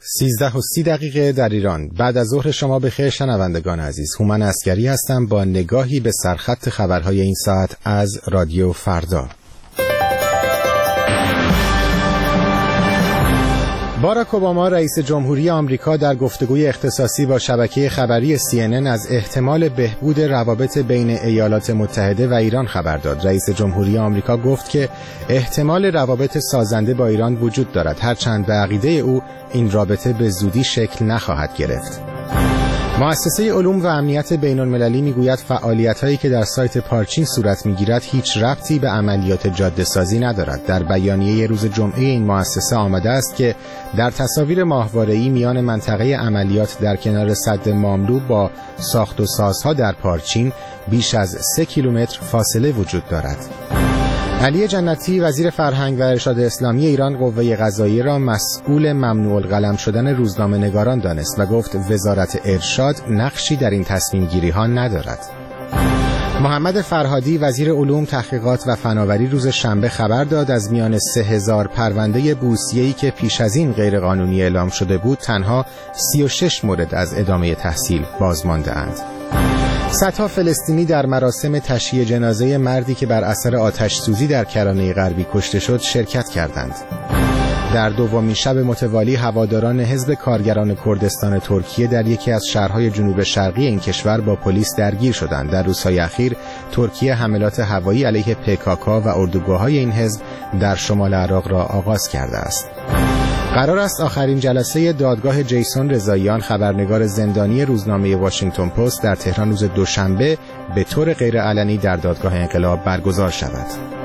13:30 در ایران. بعد از ظهر شما بخیر شنوندگان عزیز. هومن عسگری هستم با نگاهی به سرخط خبرهای این ساعت از رادیو فردا. باراک اوباما رئیس جمهوری آمریکا در گفتگوی اختصاصی با شبکه خبری CNN از احتمال بهبود روابط بین ایالات متحده و ایران خبر داد. رئیس جمهوری آمریکا گفت که احتمال روابط سازنده با ایران وجود دارد، هرچند به عقیده او این رابطه به زودی شکل نخواهد گرفت. مؤسسه علوم و امنیت بین‌المللی میگوید فعالیت‌هایی که در سایت پارچین صورت می‌گیرد هیچ ربطی به عملیات جاده‌سازی ندارد. در بیانیه روز جمعه این مؤسسه آمده است که در تصاویر ماهواره‌ای میان منطقه عملیات در کنار سد ماملو با ساخت و سازها در پارچین بیش از 3 کیلومتر فاصله وجود دارد. علی جنتی وزیر فرهنگ و ارشاد اسلامی ایران قوه قضاییه را مسئول ممنوع القلم شدن روزنامه‌نگاران دانست و گفت وزارت ارشاد نقشی در این تصمیم گیری ها ندارد. محمد فرهادی وزیر علوم، تحقیقات و فناوری روز شنبه خبر داد از میان 3000 پرونده بورسیه‌ای که پیش از این غیرقانونی اعلام شده بود تنها 36 مورد از ادامه تحصیل بازمانده اند. صدها فلسطینی در مراسم تشییع جنازه مردی که بر اثر آتش سوزی در کرانه غربی کشته شد شرکت کردند. در دومین شب متوالی هواداران حزب کارگران کردستان ترکیه در یکی از شهرهای جنوب شرقی این کشور با پلیس درگیر شدند. در روزهای اخیر ترکیه حملات هوایی علیه PKK و اردوگاه‌های این حزب در شمال عراق را آغاز کرده است. قرار است آخرین جلسه دادگاه جیسون رضاییان، خبرنگار زندانی روزنامه واشنگتن پست، در تهران روز دوشنبه به طور غیرعلنی در دادگاه انقلاب برگزار شود.